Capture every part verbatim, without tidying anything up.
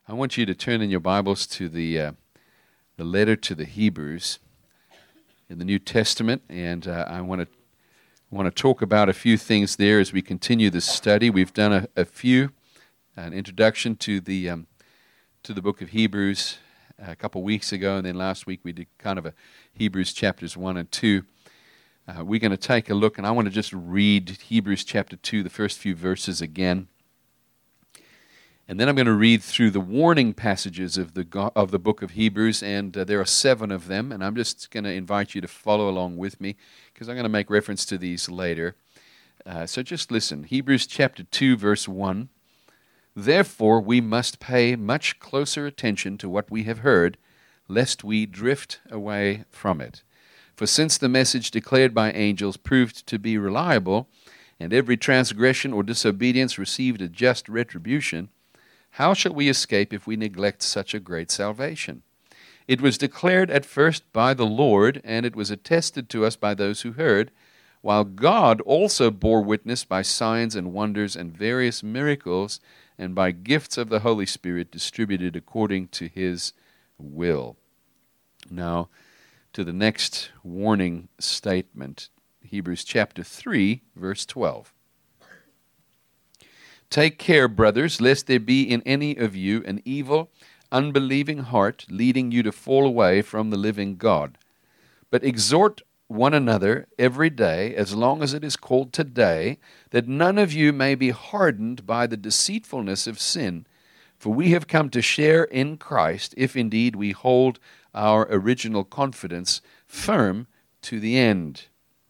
I want you to turn in your Bibles to the uh, the letter to the Hebrews in the New Testament, and uh, I want to want to talk about a few things there as we continue this study. We've done a, a few an introduction to the um, to the book of Hebrews a couple weeks ago, and then last week we did kind of a Hebrews chapters one and two. Uh, we're going to take a look, and I want to just read Hebrews chapter two, the first few verses again. And then I'm going to read through the warning passages of the go- of the book of Hebrews, and uh, there are seven of them, and I'm just going to invite you to follow along with me, because I'm going to make reference to these later. Uh, so just listen. Hebrews chapter two, verse one. Therefore we must pay much closer attention to what we have heard, lest we drift away from it. For since the message declared by angels proved to be reliable, and every transgression or disobedience received a just retribution, how shall we escape if we neglect such a great salvation? It was declared at first by the Lord, and it was attested to us by those who heard, while God also bore witness by signs and wonders and various miracles, and by gifts of the Holy Spirit distributed according to His will. Now, to the next warning statement, Hebrews chapter three, verse twelve. Take care, brothers, lest there be in any of you an evil, unbelieving heart, leading you to fall away from the living God. But exhort one another every day, as long as it is called today, that none of you may be hardened by the deceitfulness of sin. For we have come to share in Christ, if indeed we hold our original confidence firm to the end.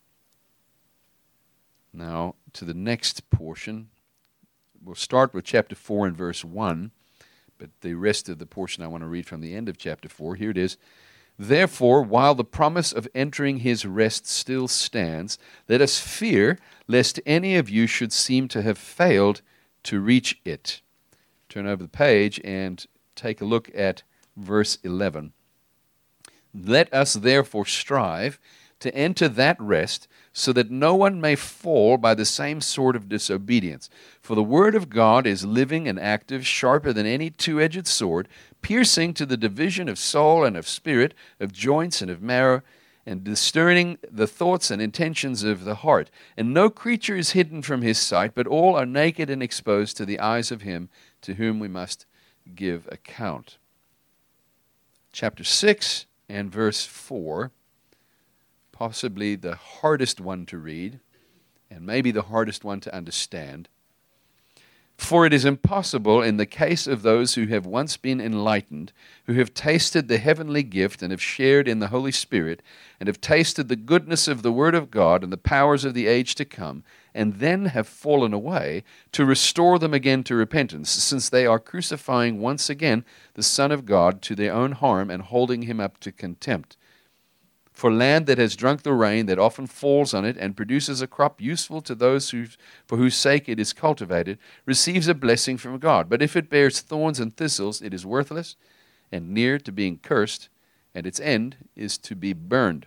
Now, to the next portion. We'll start with chapter four and verse one, but the rest of the portion I want to read from the end of chapter four. Here it is. Therefore, while the promise of entering his rest still stands, let us fear lest any of you should seem to have failed to reach it. Turn over the page and take a look at verse eleven. Let us therefore strive to enter that rest, so that no one may fall by the same sort of disobedience. For the word of God is living and active, sharper than any two-edged sword, piercing to the division of soul and of spirit, of joints and of marrow, and discerning the thoughts and intentions of the heart. And no creature is hidden from his sight, but all are naked and exposed to the eyes of him to whom we must give account. Chapter six and verse four. Possibly the hardest one to read, and maybe the hardest one to understand. For it is impossible in the case of those who have once been enlightened, who have tasted the heavenly gift and have shared in the Holy Spirit, and have tasted the goodness of the Word of God and the powers of the age to come, and then have fallen away, to restore them again to repentance, since they are crucifying once again the Son of God to their own harm and holding him up to contempt. For land that has drunk the rain that often falls on it and produces a crop useful to those who, for whose sake it is cultivated, receives a blessing from God. But if it bears thorns and thistles, it is worthless and near to being cursed, and its end is to be burned.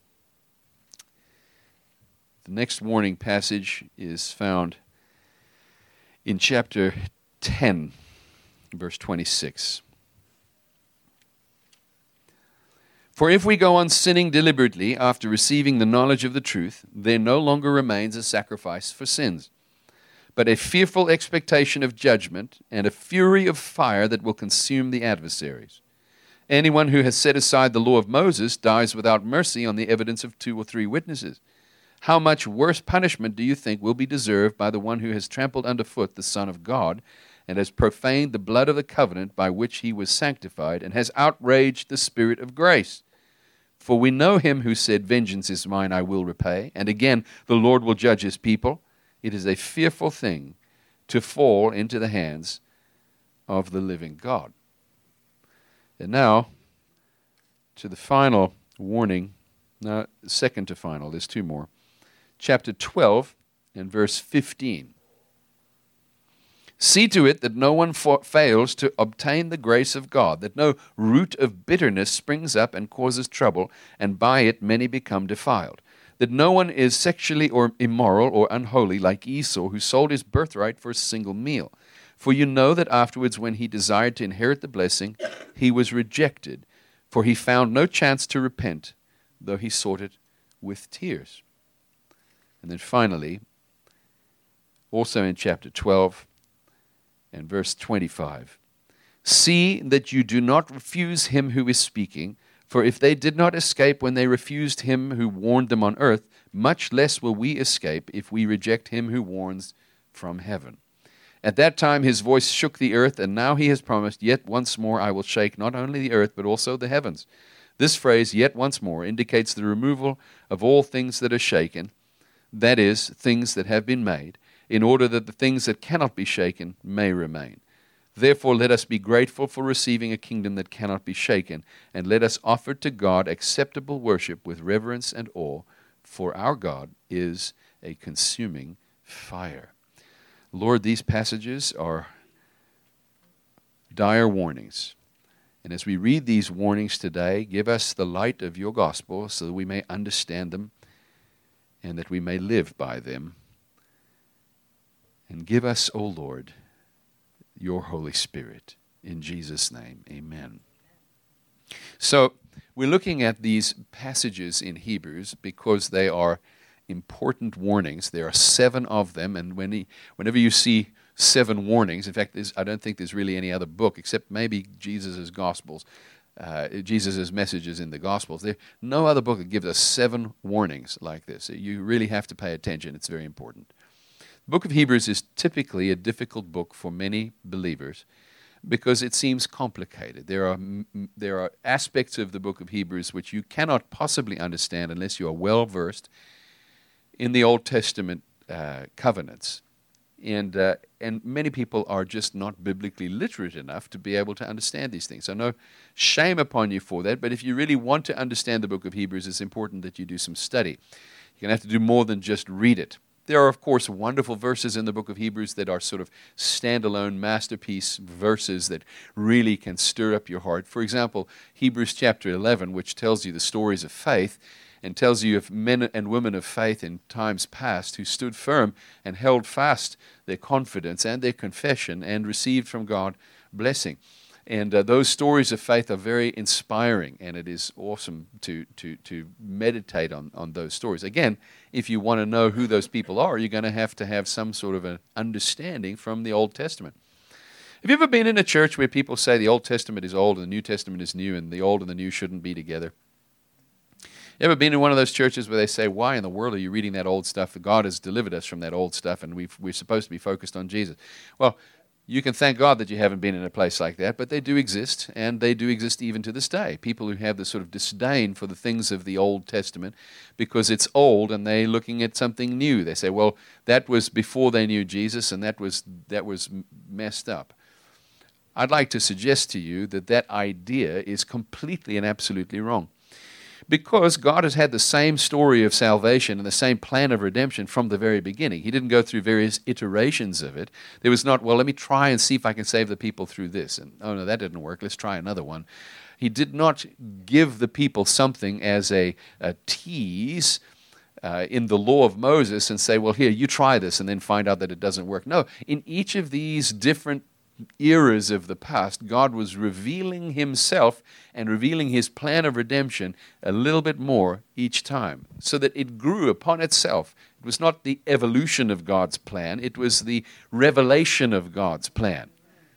The next warning passage is found in chapter ten, verse twenty-six. For if we go on sinning deliberately after receiving the knowledge of the truth, there no longer remains a sacrifice for sins, but a fearful expectation of judgment and a fury of fire that will consume the adversaries. Anyone who has set aside the law of Moses dies without mercy on the evidence of two or three witnesses. How much worse punishment do you think will be deserved by the one who has trampled underfoot the Son of God, and has profaned the blood of the covenant by which he was sanctified, and has outraged the Spirit of grace? For we know him who said, vengeance is mine, I will repay. And again, the Lord will judge his people. It is a fearful thing to fall into the hands of the living God. And now, to the final warning. No, second to final. There's two more. Chapter twelve and verse fifteen. See to it that no one fa- fails to obtain the grace of God, that no root of bitterness springs up and causes trouble, and by it many become defiled. That no one is sexually or immoral or unholy like Esau, who sold his birthright for a single meal. For you know that afterwards, when he desired to inherit the blessing, he was rejected, for he found no chance to repent, though he sought it with tears. And then finally, also in chapter twelve and verse twenty-five, see that you do not refuse him who is speaking, for if they did not escape when they refused him who warned them on earth, much less will we escape if we reject him who warns from heaven. At that time his voice shook the earth, and now he has promised, yet once more I will shake not only the earth, but also the heavens. This phrase, yet once more, indicates the removal of all things that are shaken, that is, things that have been made, in order that the things that cannot be shaken may remain. Therefore let us be grateful for receiving a kingdom that cannot be shaken, and let us offer to God acceptable worship with reverence and awe, for our God is a consuming fire. Lord, these passages are dire warnings. And as we read these warnings today, give us the light of your gospel so that we may understand them and that we may live by them. And give us, O Lord, your Holy Spirit. In Jesus' name, amen. So, we're looking at these passages in Hebrews because they are important warnings. There are seven of them, and when he, whenever you see seven warnings, in fact, I don't think there's really any other book except maybe Jesus' Gospels, uh, Jesus' messages in the Gospels. There's no other book that gives us seven warnings like this. You really have to pay attention. It's very important. The book of Hebrews is typically a difficult book for many believers because it seems complicated. There are there are aspects of the book of Hebrews which you cannot possibly understand unless you are well versed in the Old Testament uh, covenants. And uh, and many people are just not biblically literate enough to be able to understand these things. So no shame upon you for that, but if you really want to understand the book of Hebrews, it's important that you do some study. You're going to have to do more than just read it. There are, of course, wonderful verses in the book of Hebrews that are sort of standalone masterpiece verses that really can stir up your heart. For example, Hebrews chapter eleven, which tells you the stories of faith, and tells you of men and women of faith in times past who stood firm and held fast their confidence and their confession and received from God blessing. And uh, those stories of faith are very inspiring, and it is awesome to to to meditate on, on those stories. Again, if you want to know who those people are, you're going to have to have some sort of an understanding from the Old Testament. Have you ever been in a church where people say the Old Testament is old and the New Testament is new, and the old and the new shouldn't be together? You ever been in one of those churches where they say, why in the world are you reading that old stuff? God has delivered us from that old stuff, and we've, we're supposed to be focused on Jesus. Well, you can thank God that you haven't been in a place like that, but they do exist, and they do exist even to this day. People who have this sort of disdain for the things of the Old Testament because it's old, and they're looking at something new. They say, well, that was before they knew Jesus, and that was that was messed up. I'd like to suggest to you that that idea is completely and absolutely wrong. Because God has had the same story of salvation and the same plan of redemption from the very beginning. He didn't go through various iterations of it. There was not, well, let me try and see if I can save the people through this. And, oh, no, that didn't work. Let's try another one. He did not give the people something as a, a tease uh, in the law of Moses and say, well, here, you try this and then find out that it doesn't work. No, in each of these different eras of the past, God was revealing himself and revealing his plan of redemption a little bit more each time, so that it grew upon itself. It was not the evolution of God's plan, it was the revelation of God's plan.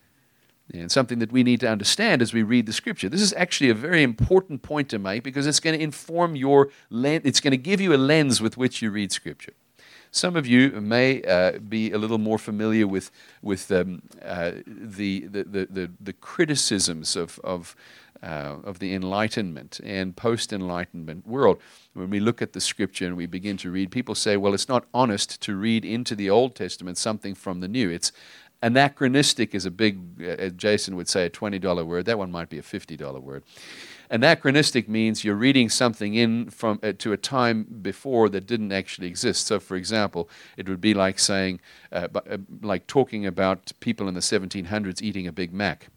And something that we need to understand as we read the Scripture. This is actually a very important point to make because it's going to inform your lens, it's going to give you a lens with which you read Scripture. Some of you may uh, be a little more familiar with with um, uh, the, the, the, the, the criticisms of of, uh, of the Enlightenment and post-Enlightenment world. When we look at the Scripture and we begin to read, people say, well, it's not honest to read into the Old Testament something from the New. It's anachronistic is a big, uh, Jason would say, a twenty dollar word. That one might be a fifty dollar word. Anachronistic means you're reading something in from uh, to a time before that didn't actually exist. So, for example, it would be like saying, uh, uh, like talking about people in the seventeen hundreds eating a Big Mac.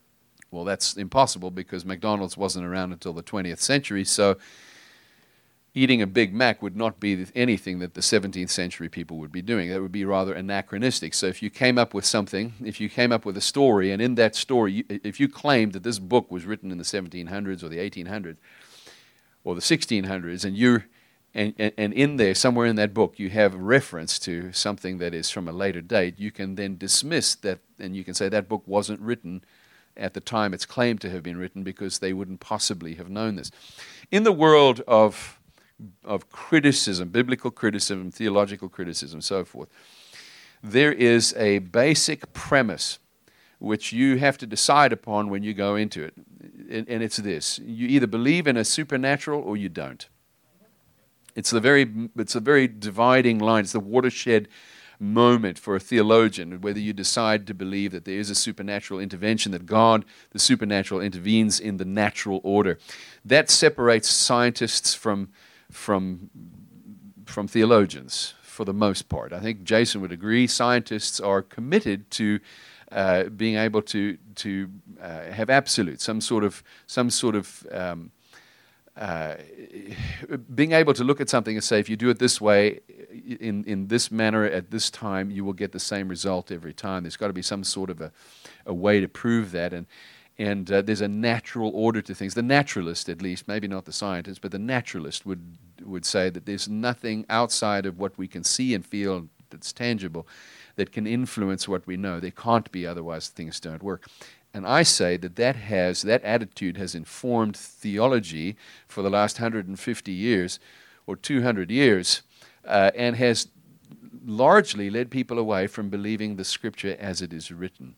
Well, that's impossible because McDonald's wasn't around until the twentieth century. So, eating a Big Mac would not be anything that the seventeenth century people would be doing. That would be rather anachronistic. So if you came up with something, if you came up with a story, and in that story, you, if you claimed that this book was written in the seventeen hundreds or the eighteen hundreds or the sixteen hundreds, and you're And, and, and in there, somewhere in that book, you have reference to something that is from a later date, you can then dismiss that, and you can say that book wasn't written at the time it's claimed to have been written because they wouldn't possibly have known this. In the world of, of criticism, biblical criticism, theological criticism, so forth, there is a basic premise which you have to decide upon when you go into it, and, and it's this. You either believe in a supernatural or you don't. It's the very, it's a very dividing line. It's the watershed moment for a theologian, whether you decide to believe that there is a supernatural intervention, that God, the supernatural, intervenes in the natural order. That separates scientists from, from, from theologians, for the most part. I think Jason would agree. Scientists are committed to uh, being able to to uh, have absolute, some sort of, some sort of um, Uh, being able to look at something and say, if you do it this way, in, in this manner, at this time, you will get the same result every time. There's got to be some sort of a, a way to prove that. And, and uh, there's a natural order to things. The naturalist, at least, maybe not the scientist, but the naturalist would, would say that there's nothing outside of what we can see and feel that's tangible that can influence what we know. There can't be, otherwise things don't work. And I say that that has, that attitude has informed theology for the last one hundred fifty years or two hundred years, uh, and has largely led people away from believing the Scripture as it is written.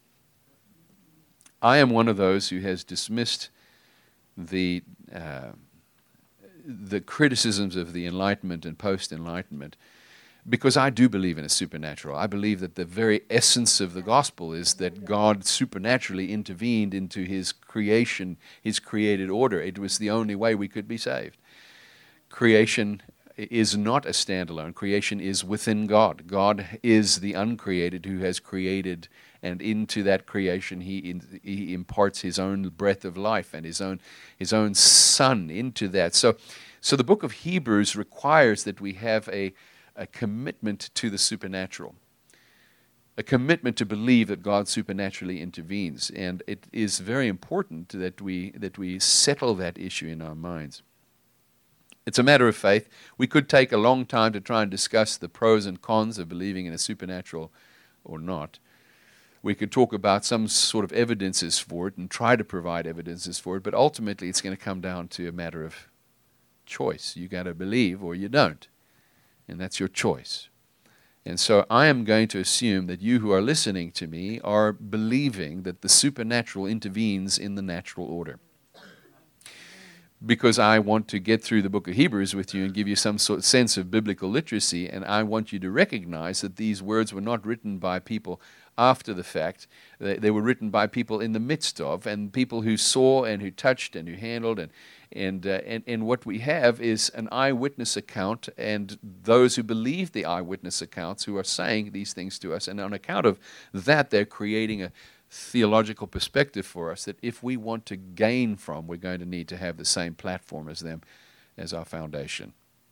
I am one of those who has dismissed the uh, the criticisms of the Enlightenment and post-Enlightenment, because I do believe in a supernatural. I believe that the very essence of the gospel is that God supernaturally intervened into his creation, his created order. It was the only way we could be saved. Creation is not a standalone. Creation is within God. God is the uncreated who has created, and into that creation he in, he imparts his own breath of life and his own his own Son into that. So, so the book of Hebrews requires that we have a a commitment to the supernatural, a commitment to believe that God supernaturally intervenes, and it is very important that we that we settle that issue in our minds. It's a matter of faith. We could take a long time to try and discuss the pros and cons of believing in a supernatural or not. We could talk about some sort of evidences for it and try to provide evidences for it, but ultimately it's going to come down to a matter of choice. You got to believe or you don't. And that's your choice. And so I am going to assume that you who are listening to me are believing that the supernatural intervenes in the natural order. Because I want to get through the book of Hebrews with you and give you some sort of sense of biblical literacy, and I want you to recognize that these words were not written by people after the fact. They, they were written by people in the midst of, and people who saw and who touched and who handled, and And, uh, and and what we have is an eyewitness account, and those who believe the eyewitness accounts who are saying these things to us. And on account of that, they're creating a theological perspective for us that if we want to gain from, we're going to need to have the same platform as them as our foundation.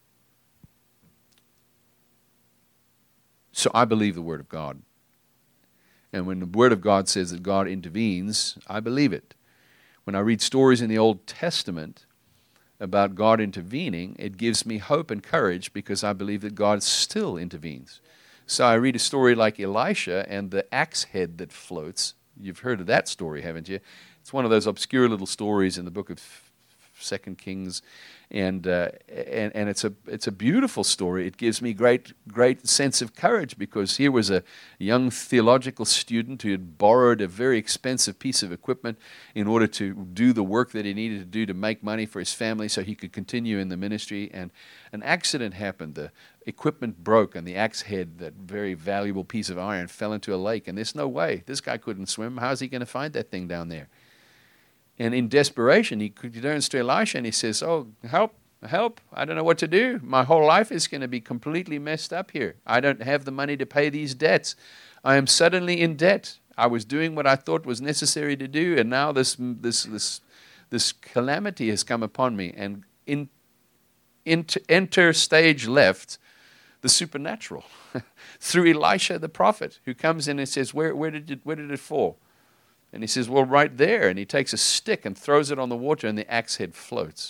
So I believe the Word of God. And when the Word of God says that God intervenes, I believe it. When I read stories in the Old Testament about God intervening, it gives me hope and courage because I believe that God still intervenes. So I read a story like Elisha and the axe head that floats. You've heard of that story, haven't you? It's one of those obscure little stories in the book of Second Kings, and uh, and and it's a it's a beautiful story. It gives me great great sense of courage because here was a young theological student who had borrowed a very expensive piece of equipment in order to do the work that he needed to do to make money for his family so he could continue in the ministry. And an accident happened. The equipment broke, and the axe head, that very valuable piece of iron, fell into a lake. And there's no way. This guy couldn't swim. How's he going to find that thing down there? And in desperation, he turns to Elisha and he says, oh, help, help. I don't know what to do. My whole life is going to be completely messed up here. I don't have the money to pay these debts. I am suddenly in debt. I was doing what I thought was necessary to do, and now this this this this calamity has come upon me. And in enter, enter stage left, the supernatural, through Elisha the prophet, who comes in and says, where, where, did it, where did it fall? And he says, well, right there. And he takes a stick and throws it on the water, and the axe head floats.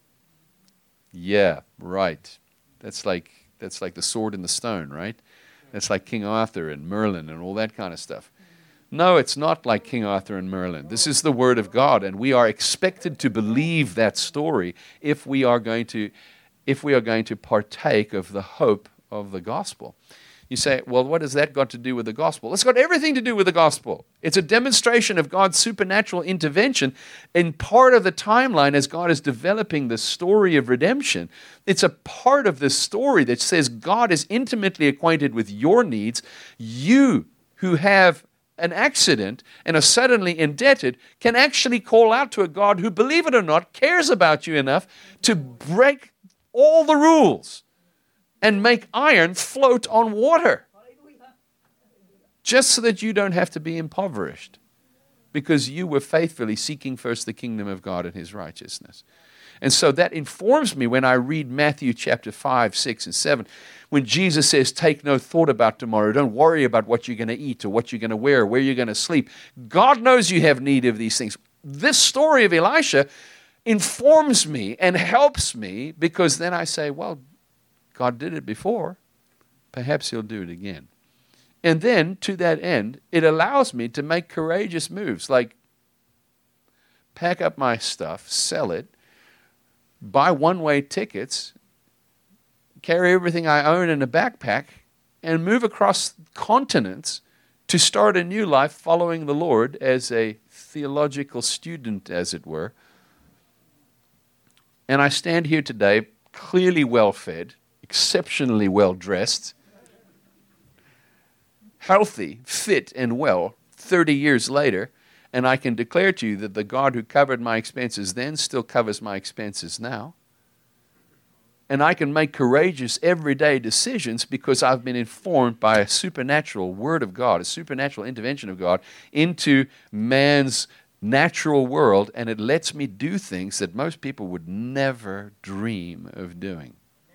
Yeah, right. That's like that's like the sword and the stone, right? That's like King Arthur and Merlin and all that kind of stuff. No, it's not like King Arthur and Merlin. This is the Word of God, and we are expected to believe that story if we are going to, if we are going to partake of the hope of the gospel. You say, well, what has that got to do with the gospel? It's got everything to do with the gospel. It's a demonstration of God's supernatural intervention in part of the timeline as God is developing the story of redemption. It's a part of this story that says God is intimately acquainted with your needs. You who have an accident and are suddenly indebted can actually call out to a God who, believe it or not, cares about you enough to break all the rules and make iron float on water, just so that you don't have to be impoverished, because you were faithfully seeking first the kingdom of God and His righteousness. And so that informs me when I read Matthew chapter five, six, and seven, when Jesus says, take no thought about tomorrow. Don't worry about what you're going to eat or what you're going to wear or where you're going to sleep. God knows you have need of these things. This story of Elisha informs me and helps me, because then I say, well, God did it before, perhaps He'll do it again. And then, to that end, it allows me to make courageous moves, like pack up my stuff, sell it, buy one-way tickets, carry everything I own in a backpack, and move across continents to start a new life following the Lord as a theological student, as it were. And I stand here today clearly well-fed, exceptionally well-dressed, healthy, fit, and well, thirty years later, and I can declare to you that the God who covered my expenses then still covers my expenses now. And I can make courageous everyday decisions because I've been informed by a supernatural word of God, a supernatural intervention of God into man's natural world, and it lets me do things that most people would never dream of doing.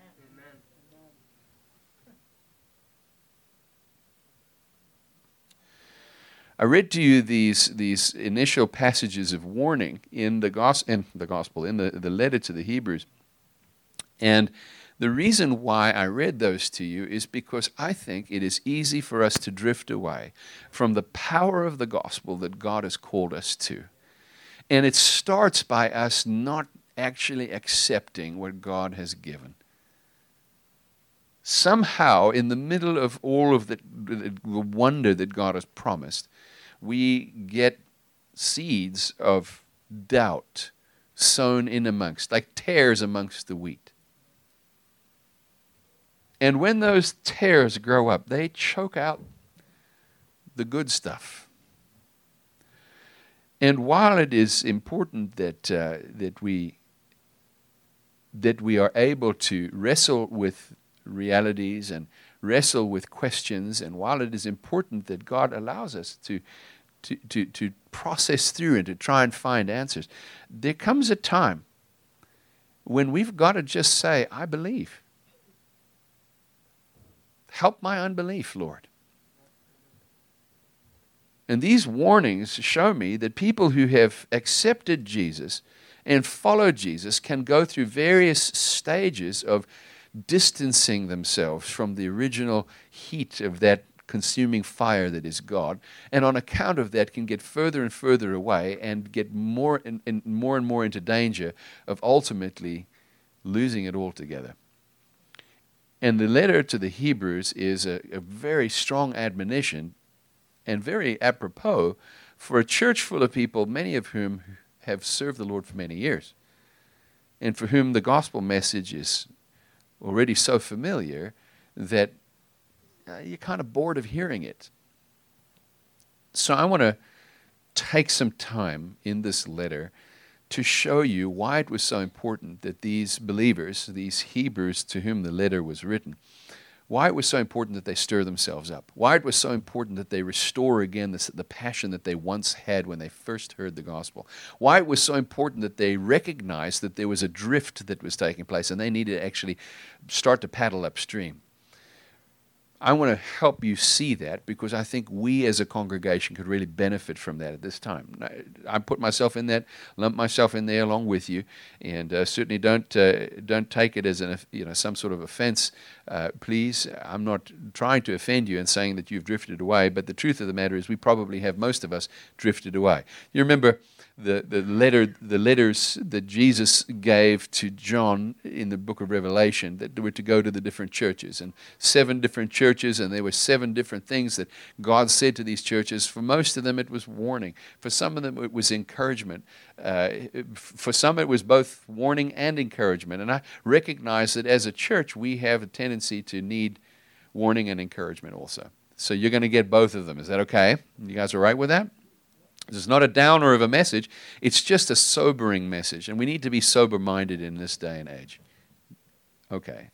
I read to you these these initial passages of warning in the gospel, in the gospel, in the, the letter to the Hebrews. And the reason why I read those to you is because I think it is easy for us to drift away from the power of the gospel that God has called us to. And it starts by us not actually accepting what God has given. Somehow, in the middle of all of the, the wonder that God has promised, we get seeds of doubt sown in amongst, like tares amongst the wheat. And when those tares grow up, they choke out the good stuff. And while it is important that uh, that we that we are able to wrestle with realities and wrestle with questions, and while it is important that God allows us to, to, to, to process through and to try and find answers, there comes a time when we've got to just say, I believe. Help my unbelief, Lord. And these warnings show me that people who have accepted Jesus and followed Jesus can go through various stages of distancing themselves from the original heat of that consuming fire that is God, and on account of that can get further and further away and get more and, and more and more into danger of ultimately losing it altogether. And the letter to the Hebrews is a, a very strong admonition and very apropos for a church full of people, many of whom have served the Lord for many years, and for whom the gospel message is already so familiar that uh, you're kind of bored of hearing it. So I want to take some time in this letter to show you why it was so important that these believers, these Hebrews to whom the letter was written, why it was so important that they stir themselves up, why it was so important that they restore again this, the passion that they once had when they first heard the gospel, why it was so important that they recognized that there was a drift that was taking place and they needed to actually start to paddle upstream. I want to help you see that because I think we as a congregation could really benefit from that at this time. I, I put myself in that, lump myself in there along with you, and uh, certainly don't uh, don't take it as an you know some sort of offense. Uh, please, I'm not trying to offend you and saying that you've drifted away, but the truth of the matter is we probably have, most of us, drifted away. You remember the the letter the letters that Jesus gave to John in the book of Revelation that were to go to the different churches, and seven different churches, and there were seven different things that God said to these churches. For most of them it was warning, for some of them it was encouragement, uh, for some it was both warning and encouragement. And I recognize that as a church we have a tendency to need warning and encouragement also. So you're going to get both of them. Is that okay? You guys all right with that? It's not a downer of a message. It's just a sobering message. And we need to be sober-minded in this day and age. Okay.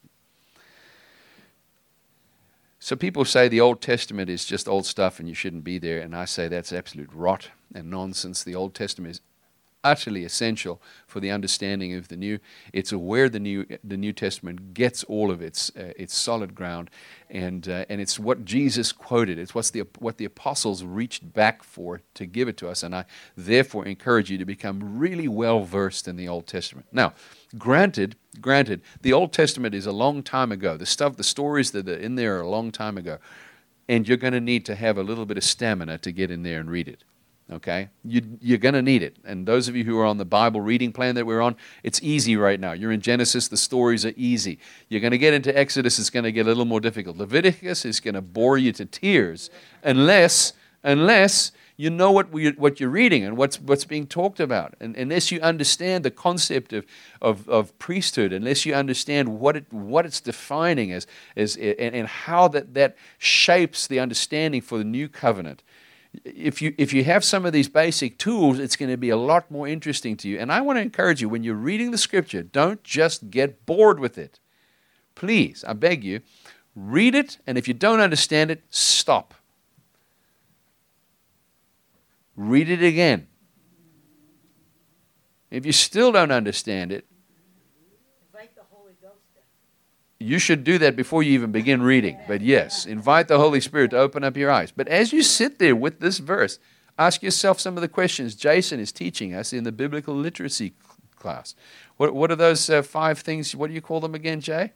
So people say the Old Testament is just old stuff and you shouldn't be there. And I say that's absolute rot and nonsense. The Old Testament is utterly essential for the understanding of the New. It's where the New the New Testament gets all of its uh, its solid ground, and uh, and it's what Jesus quoted. It's what's the what the apostles reached back for to give it to us. And I therefore encourage you to become really well versed in the Old Testament. Now, granted, granted, the Old Testament is a long time ago. The stuff, the stories that are in there are a long time ago, and you're going to need to have a little bit of stamina to get in there and read it. Okay, you, you're going to need it. And those of you who are on the Bible reading plan that we're on, it's easy right now. You're in Genesis, the stories are easy. You're going to get into Exodus, it's going to get a little more difficult. Leviticus is going to bore you to tears unless unless you know what we, what you're reading and what's what's being talked about. And unless you understand the concept of, of, of priesthood, unless you understand what it what it's defining as, as and, and how that, that shapes the understanding for the new covenant. If you if you have some of these basic tools, it's going to be a lot more interesting to you. And I want to encourage you, when you're reading the Scripture, don't just get bored with it. Please, I beg you, read it, and if you don't understand it, stop. Read it again. If you still don't understand it, you should do that before you even begin reading. But yes, invite the Holy Spirit to open up your eyes. But as you sit there with this verse, ask yourself some of the questions Jason is teaching us in the biblical literacy class. What, what are those uh, five things? What do you call them again, Jay?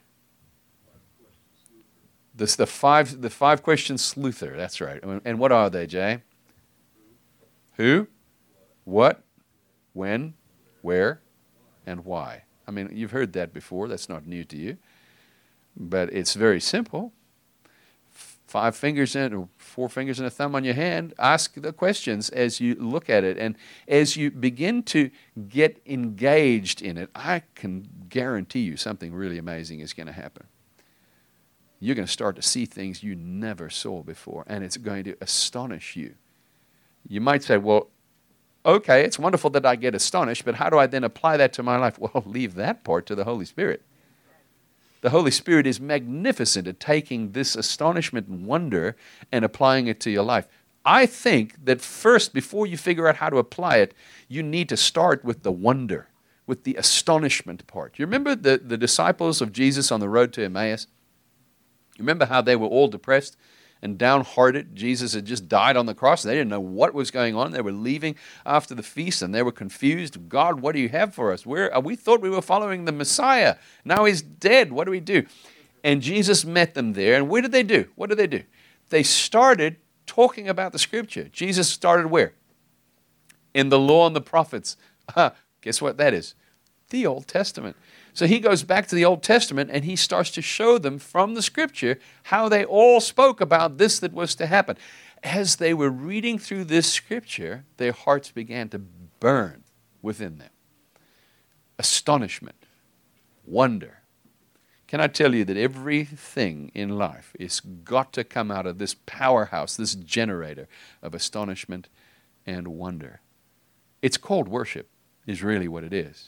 This the five the five question sleuther. That's right. And what are they, Jay? Who, what, when, where, and why. I mean, you've heard that before. That's not new to you. But it's very simple. Five fingers in, or four fingers and a thumb on your hand. Ask the questions as you look at it. And as you begin to get engaged in it, I can guarantee you something really amazing is going to happen. You're going to start to see things you never saw before, and it's going to astonish you. You might say, well, okay, it's wonderful that I get astonished, but how do I then apply that to my life? Well, leave that part to the Holy Spirit. The Holy Spirit is magnificent at taking this astonishment and wonder and applying it to your life. I think that first, before you figure out how to apply it, you need to start with the wonder, with the astonishment part. You remember the, the disciples of Jesus on the road to Emmaus? You remember how they were all depressed and downhearted? Jesus had just died on the cross. They didn't know what was going on. They were leaving after the feast, and they were confused. God, what do you have for us? Where we thought we were following the Messiah. Now he's dead. What do we do? And Jesus met them there. And what did they do? What did they do? They started talking about the Scripture. Jesus started where? In the law and the prophets. Uh, guess what that is? The Old Testament. So he goes back to the Old Testament and he starts to show them from the Scripture how they all spoke about this that was to happen. As they were reading through this Scripture, their hearts began to burn within them. Astonishment, wonder. Can I tell you that everything in life is got to come out of this powerhouse, this generator of astonishment and wonder. It's called worship, is really what it is.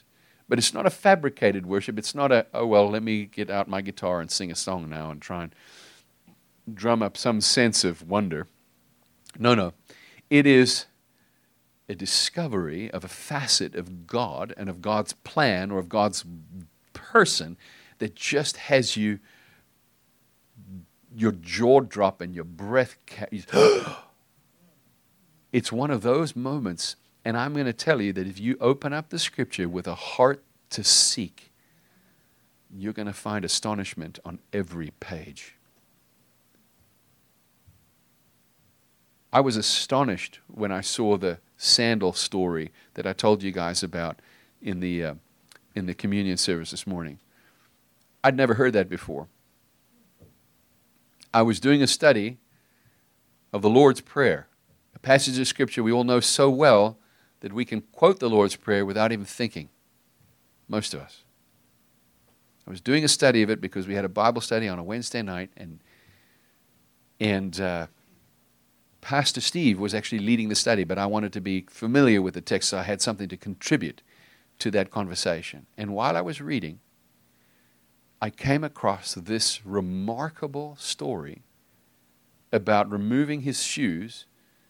But it's not a fabricated worship. It's not a, oh, well, let me get out my guitar and sing a song now and try and drum up some sense of wonder. No, no. It is a discovery of a facet of God and of God's plan or of God's person that just has you, your jaw drop and your breath. Ca- it's one of those moments. And I'm going to tell you that if you open up the Scripture with a heart to seek, you're going to find astonishment on every page. I was astonished when I saw the sandal story that I told you guys about in the uh, in the communion service this morning. I'd never heard that before. I was doing a study of the Lord's Prayer, a passage of Scripture we all know so well that we can quote the Lord's Prayer without even thinking, most of us. I was doing a study of it because we had a Bible study on a Wednesday night, and and uh, Pastor Steve was actually leading the study, but I wanted to be familiar with the text, so I had something to contribute to that conversation. And while I was reading, I came across this remarkable story about removing his shoes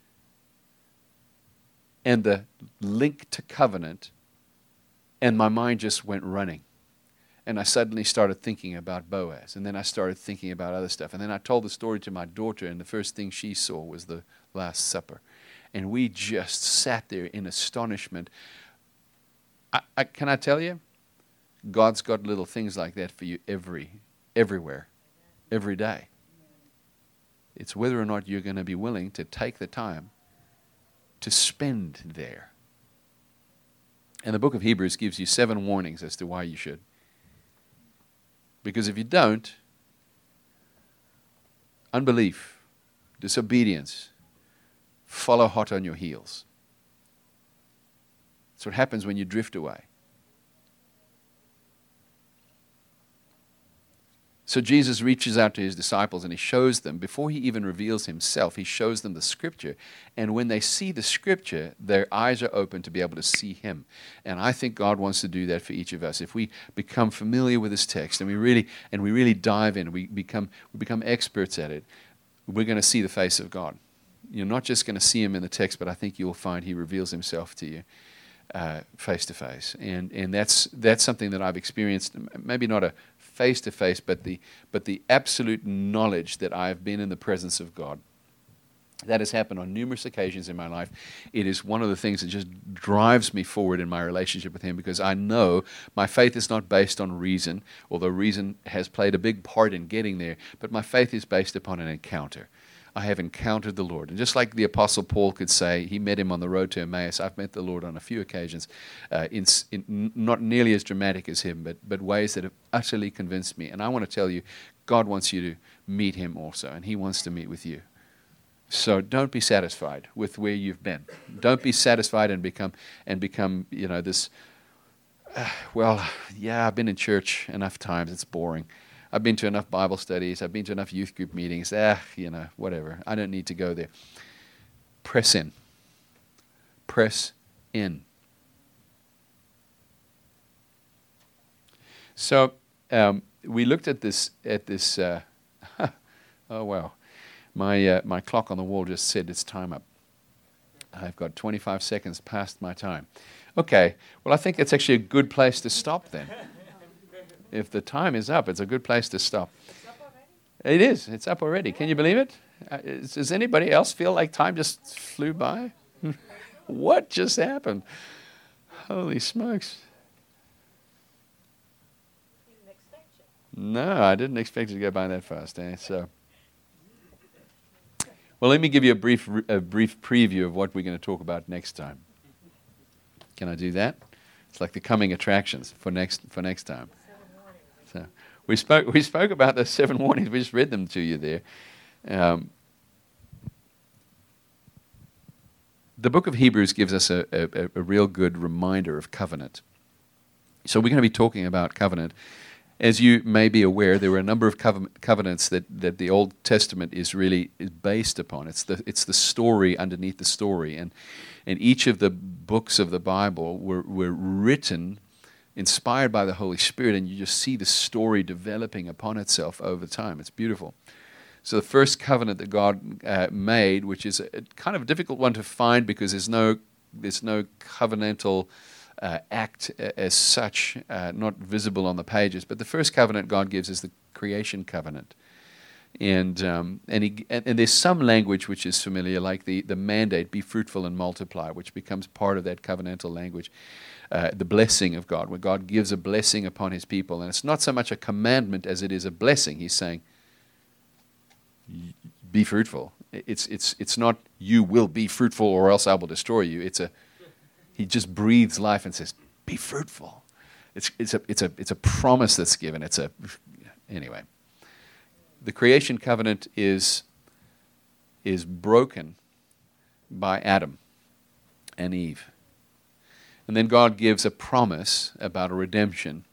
and the link to covenant, and my mind just went running. And I suddenly started thinking about Boaz, and then I started thinking about other stuff. And then I told the story to my daughter, and the first thing she saw was the Last Supper. And we just sat there in astonishment. I, I, can I tell you? God's got little things like that for you every, everywhere, every day. It's whether or not you're going to be willing to take the time to spend there. And the book of Hebrews gives you seven warnings as to why you should. Because if you don't, unbelief, disobedience, follow hot on your heels. That's what happens when you drift away. So Jesus reaches out to his disciples and he shows them, before he even reveals himself, he shows them the Scripture. And when they see the Scripture, their eyes are open to be able to see him. And I think God wants to do that for each of us. If we become familiar with this text and we really and we really dive in, we become we become experts at it, we're going to see the face of God. You're not just going to see him in the text, but I think you'll find he reveals himself to you uh, face to face. And and that's that's something that I've experienced, maybe not a face to face, but the but the absolute knowledge that I have been in the presence of God. That has happened on numerous occasions in my life. It is one of the things that just drives me forward in my relationship with him, because I know my faith is not based on reason, although reason has played a big part in getting there, but my faith is based upon an encounter. I have encountered the Lord. And just like the Apostle Paul could say, he met him on the road to Emmaus. I've met the Lord on a few occasions, uh, in, in not nearly as dramatic as him, but, but ways that have utterly convinced me. And I want to tell you, God wants you to meet him also, and he wants to meet with you. So don't be satisfied with where you've been. Don't be satisfied and become, and become, you know, this, uh, well, yeah, I've been in church enough times, it's boring. I've been to enough Bible studies. I've been to enough youth group meetings. Ah, you know, whatever. I don't need to go there. Press in. Press in. So um, we looked at this. At this. Uh, oh wow, my uh, my clock on the wall just said it's time up. I've got twenty-five seconds past my time. Okay. Well, I think it's actually a good place to stop then. If the time is up, it's a good place to stop. It's up already? It is. It's up already. Can you believe it? Uh, is, does anybody else feel like time just flew by? What just happened? Holy smokes. Didn't expect you. No, I didn't expect it to go by that fast. Eh? So, well, let me give you a brief, a brief preview of what we're going to talk about next time. Can I do that? It's like the coming attractions for next for next time. So we spoke we spoke about the seven warnings. We just read them to you there. Um, the book of Hebrews gives us a, a, a real good reminder of covenant. So we're going to be talking about covenant. As you may be aware, there were a number of covenants that, that the Old Testament is really is based upon. It's the it's the story underneath the story, and and each of the books of the Bible were were written inspired by the Holy Spirit, and you just see the story developing upon itself over time. It's beautiful. So the first covenant that God uh, made, which is a, a kind of a difficult one to find because there's no there's no covenantal uh, act as such, uh, not visible on the pages. But the first covenant God gives is the creation covenant. And um, and, he, and and there's some language which is familiar, like the, the mandate, be fruitful and multiply, which becomes part of that covenantal language. Uh, the blessing of God, where God gives a blessing upon his people. And it's not so much a commandment as it is a blessing. He's saying, be fruitful. It's it's it's not you will be fruitful or else I will destroy you. It's a he just breathes life and says, be fruitful. It's it's a it's a it's a promise that's given. It's a anyway. The creation covenant is is broken by Adam and Eve. And then God gives a promise about a redemption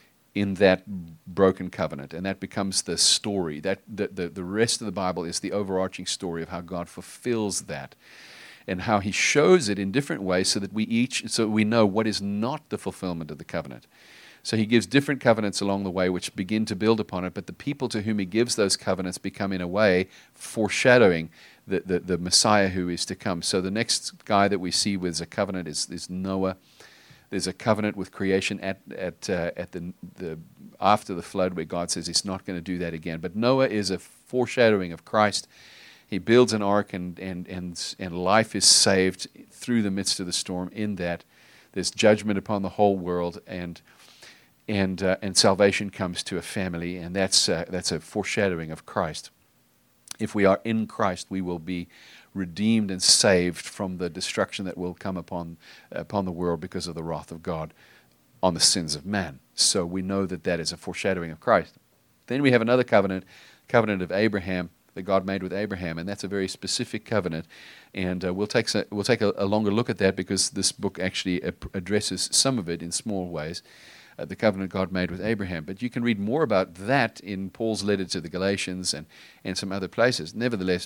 in that broken covenant, and that becomes the story. That the, the, the rest of the Bible is the overarching story of how God fulfills that and how he shows it in different ways so that we each so we know what is not the fulfillment of the covenant. So he gives different covenants along the way which begin to build upon it, but the people to whom he gives those covenants become in a way foreshadowing the, the, the Messiah who is to come. So the next guy that we see with a covenant is, is Noah. There's a covenant with creation at at uh, at the the after the flood where God says he's not going to do that again. But Noah is a foreshadowing of Christ. He builds an ark and and and and life is saved through the midst of the storm. In that, there's judgment upon the whole world, and and uh, and salvation comes to a family, and that's uh, that's a foreshadowing of Christ. If we are in Christ, we will be redeemed and saved from the destruction that will come upon upon the world because of the wrath of God on the sins of man. So we know that that is a foreshadowing of Christ. Then we have another covenant, covenant of Abraham that God made with Abraham, and that's a very specific covenant. And uh, we'll take so, we'll take a, a longer look at that because this book actually addresses some of it in small ways. Uh, the covenant God made with Abraham. But you can read more about that in Paul's letter to the Galatians and, and some other places. Nevertheless,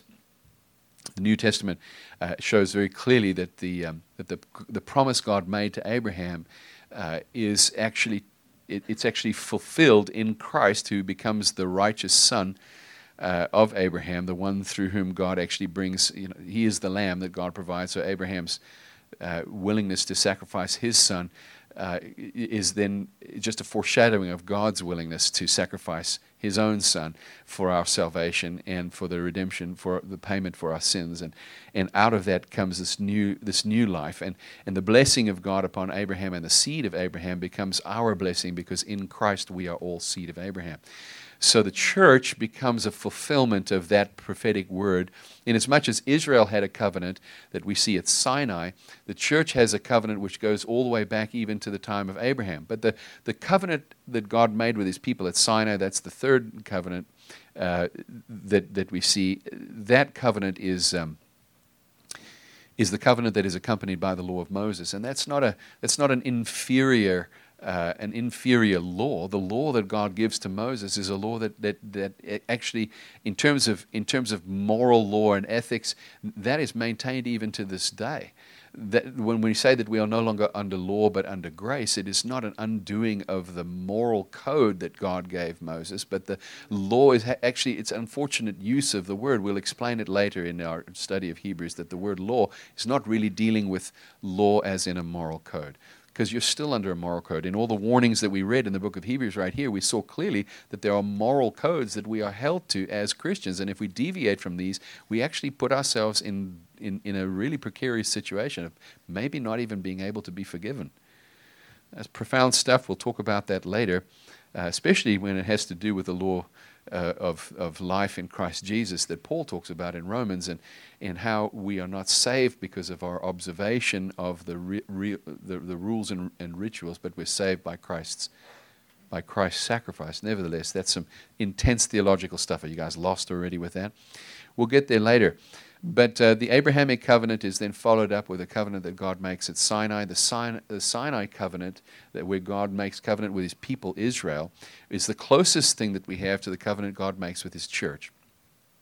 the New Testament uh, shows very clearly that the um, that the the promise God made to Abraham uh, is actually it, it's actually fulfilled in Christ, who becomes the righteous son uh, of Abraham, the one through whom God actually brings. You know, he is the lamb that God provides. So Abraham's uh, willingness to sacrifice his son uh, is then just a foreshadowing of God's willingness to sacrifice his own son for our salvation and for the redemption, for the payment for our sins. And and out of that comes this new this new life. And, and the blessing of God upon Abraham and the seed of Abraham becomes our blessing, because in Christ we are all seed of Abraham. So the church becomes a fulfillment of that prophetic word. Inasmuch as Israel had a covenant that we see at Sinai, the church has a covenant which goes all the way back even to the time of Abraham. But the, the covenant that God made with his people at Sinai, that's the third covenant uh, that, that we see. That covenant is... Um, is the covenant that is accompanied by the law of Moses. And that's not a that's not an inferior uh, an inferior law. The law that God gives to Moses is a law that, that that actually, in terms of in terms of moral law and ethics, that is maintained even to this day. That when we say that we are no longer under law but under grace, it is not an undoing of the moral code that God gave Moses, but the law is ha- actually, it's unfortunate use of the word. We'll explain it later in our study of Hebrews, that the word law is not really dealing with law as in a moral code, because you're still under a moral code. In all the warnings that we read in the book of Hebrews right here, we saw clearly that there are moral codes that we are held to as Christians, and if we deviate from these, we actually put ourselves in In, in a really precarious situation of maybe not even being able to be forgiven. That's profound stuff. We'll talk about that later, uh, especially when it has to do with the law uh, of, of life in Christ Jesus that Paul talks about in Romans, and, and how we are not saved because of our observation of the re, re, the, the rules and, and rituals, but we're saved by Christ's by Christ's sacrifice. Nevertheless, that's some intense theological stuff. Are you guys lost already with that? We'll get there later. But uh, the Abrahamic covenant is then followed up with a covenant that God makes at Sinai. The, Sin- the Sinai covenant, that where God makes covenant with his people Israel, is the closest thing that we have to the covenant God makes with his church.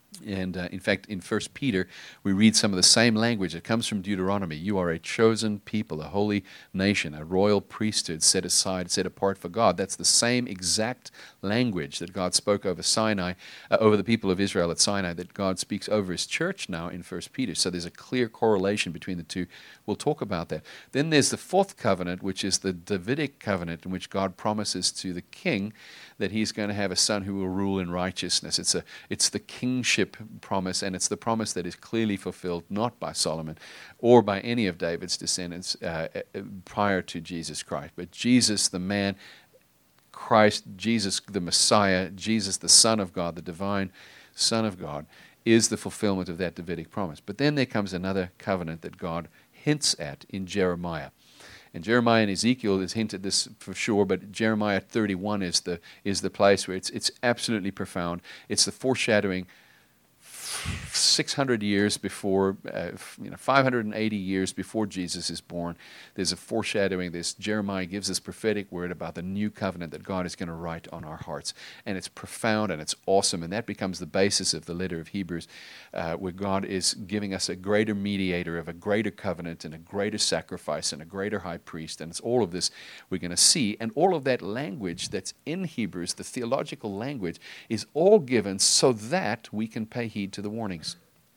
And uh, in fact, in First Peter, we read some of the same language that comes from Deuteronomy. You are a chosen people, a holy nation, a royal priesthood set aside, set apart for God. That's the same exact language that God spoke over Sinai, uh, over the people of Israel at Sinai, that God speaks over his church now in First Peter. So there's a clear correlation between the two. We'll talk about that. Then there's the fourth covenant, which is the Davidic covenant, in which God promises to the king that he's going to have a son who will rule in righteousness. It's a, it's the kingship promise, and it's the promise that is clearly fulfilled not by Solomon or by any of David's descendants uh, prior to Jesus Christ, but Jesus the man, Christ, Jesus the Messiah, Jesus the Son of God, the divine Son of God, is the fulfillment of that Davidic promise. But then there comes another covenant that God hints at in Jeremiah. And Jeremiah and Ezekiel has hinted this for sure, but Jeremiah thirty-one is the is the place where it's it's absolutely profound. It's the foreshadowing six hundred years before, uh, you know, five hundred eighty years before Jesus is born. There's a foreshadowing. This Jeremiah gives this prophetic word about the new covenant that God is going to write on our hearts. And it's profound and it's awesome. And that becomes the basis of the letter of Hebrews, uh, where God is giving us a greater mediator of a greater covenant and a greater sacrifice and a greater high priest. And it's all of this we're going to see. And all of that language that's in Hebrews, the theological language, is all given so that we can pay heed to the warnings.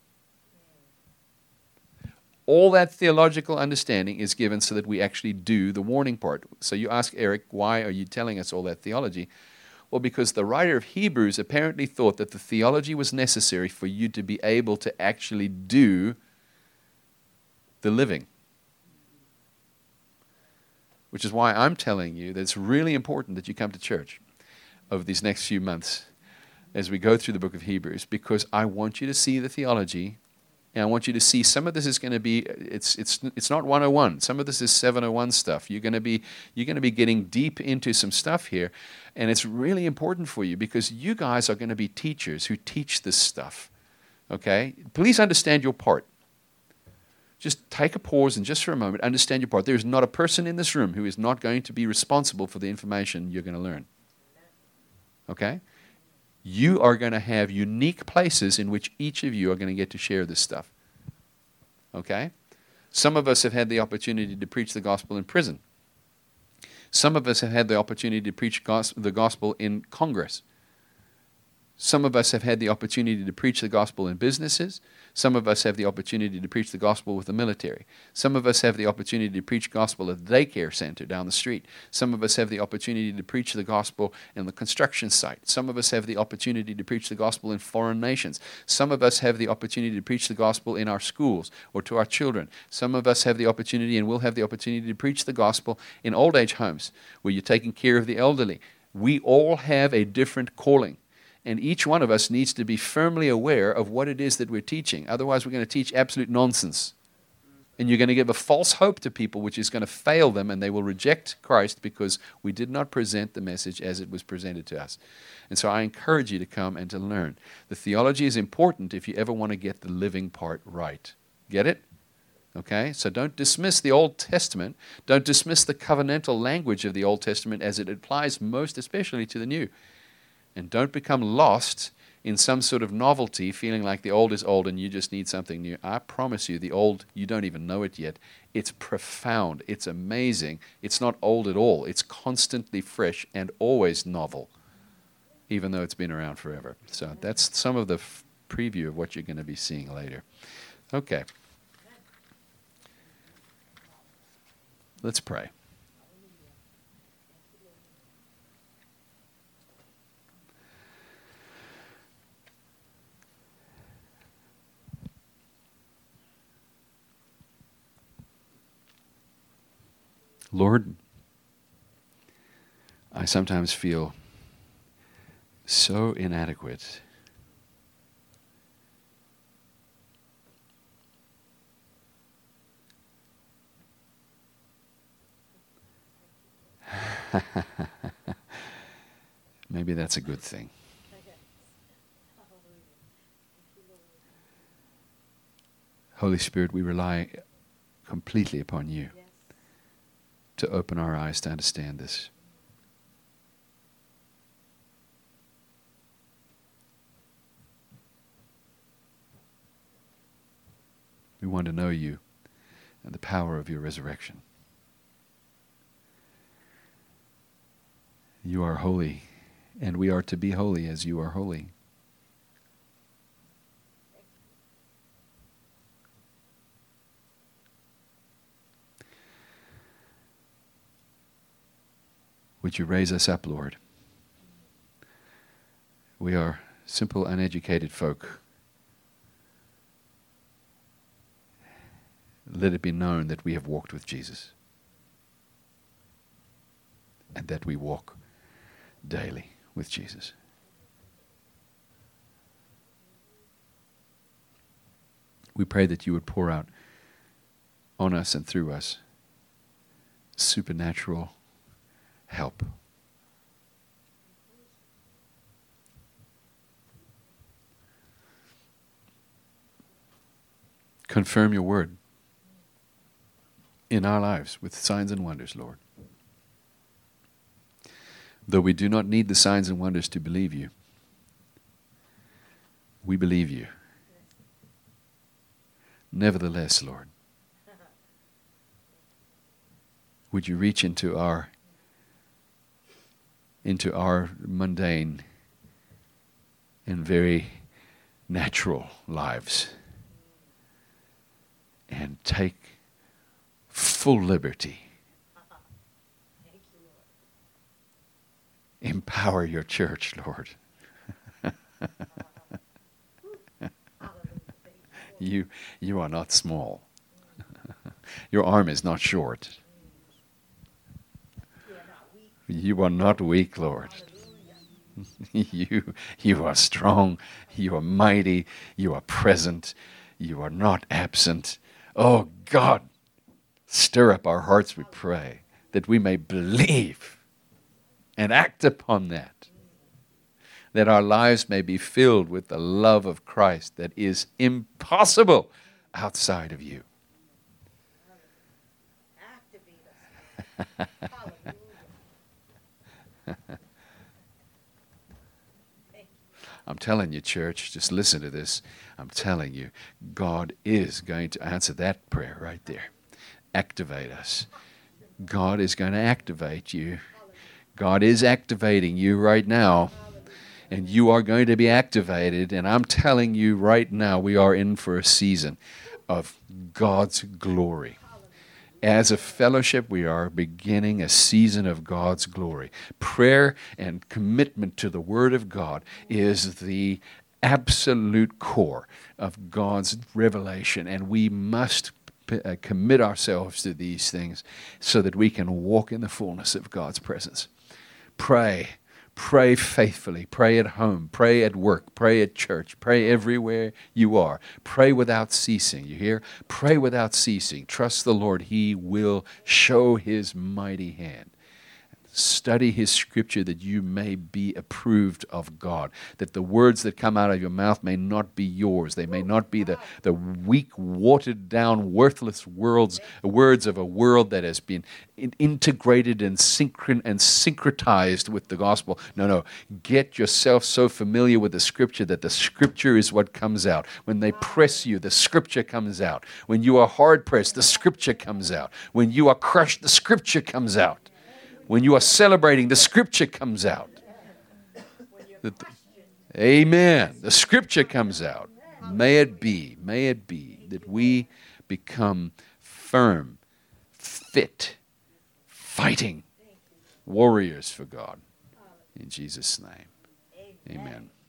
All that theological understanding is given so that we actually do the warning part. So you ask Eric, why are you telling us all that theology? Well, because the writer of Hebrews apparently thought that the theology was necessary for you to be able to actually do the living. Which is why I'm telling you that it's really important that you come to church over these next few months as we go through the book of Hebrews, because I want you to see the theology, and I want you to see some of this is going to be, it's it's it's not one oh one. Some of this is seven oh one stuff. You're going to be you're going to be getting deep into some stuff here, and it's really important for you because you guys are going to be teachers who teach this stuff. Okay? Please understand your part. Just take a pause and just for a moment, understand your part. There is not a person in this room who is not going to be responsible for the information you're going to learn. Okay? You are going to have unique places in which each of you are going to get to share this stuff. Okay? Some of us have had the opportunity to preach the gospel in prison. Some of us have had the opportunity to preach gos- the gospel in Congress. Some of us have had the opportunity to preach the gospel in businesses. Some of us have the opportunity to preach the gospel with the military. Some of us have the opportunity to preach gospel at the daycare center down the street. Some of us have the opportunity to preach the gospel in the construction site. Some of us have the opportunity to preach the gospel in foreign nations. Some of us have the opportunity to preach the gospel in our schools or to our children. Some of us have the opportunity and will have the opportunity to preach the gospel in old age homes where you're taking care of the elderly. We all have a different calling. And each one of us needs to be firmly aware of what it is that we're teaching. Otherwise, we're going to teach absolute nonsense. And you're going to give a false hope to people, which is going to fail them, and they will reject Christ because we did not present the message as it was presented to us. And so I encourage you to come and to learn. The theology is important if you ever want to get the living part right. Get it? Okay? So don't dismiss the Old Testament. Don't dismiss the covenantal language of the Old Testament as it applies most especially to the New. And don't become lost in some sort of novelty, feeling like the old is old and you just need something new. I promise you, the old, you don't even know it yet. It's profound. It's amazing. It's not old at all. It's constantly fresh and always novel, even though it's been around forever. So that's some of the f- preview of what you're going to be seeing later. Okay. Let's pray. Lord, I sometimes feel so inadequate. Maybe that's a good thing. Holy Spirit, we rely completely upon you to open our eyes to understand this. We want to know you and the power of your resurrection. You are holy, and we are to be holy as you are holy. Would you raise us up, Lord? We are simple, uneducated folk. Let it be known that we have walked with Jesus and that we walk daily with Jesus. We pray that you would pour out on us and through us supernatural help. Confirm your word in our lives with signs and wonders, Lord. Though we do not need the signs and wonders to believe you, we believe you. Nevertheless, Lord, would you reach into our into our mundane and very natural lives and take full liberty. Empower your church, Lord. you, you are not small. Your arm is not short. You are not weak, Lord. you, you are strong. You are mighty. You are present. You are not absent. Oh, God, stir up our hearts, we pray, that we may believe and act upon that, that our lives may be filled with the love of Christ that is impossible outside of you. Activate us. Hallelujah. I'm telling you, church, just listen to this. I'm telling you, God is going to answer that prayer right there. Activate us. God is going to activate you. God is activating you right now. And you are going to be activated. And I'm telling you right now, we are in for a season of God's glory. As a fellowship, we are beginning a season of God's glory. Prayer and commitment to the Word of God is the absolute core of God's revelation, and we must p- uh, commit ourselves to these things so that we can walk in the fullness of God's presence. Pray. Pray faithfully. Pray at home. Pray at work. Pray at church. Pray everywhere you are. Pray without ceasing. You hear? Pray without ceasing. Trust the Lord. He will show His mighty hand. Study His scripture that you may be approved of God, that the words that come out of your mouth may not be yours. They may not be the, the weak, watered-down, worthless words, words of a world that has been in, integrated and, synchron, and syncretized with the gospel. No, no. Get yourself so familiar with the scripture that the scripture is what comes out. When they press you, the scripture comes out. When you are hard-pressed, the scripture comes out. When you are crushed, the scripture comes out. When you are celebrating, the scripture comes out. The, amen. The scripture comes out. May it be, may it be that we become firm, fit, fighting warriors for God. In Jesus' name, amen.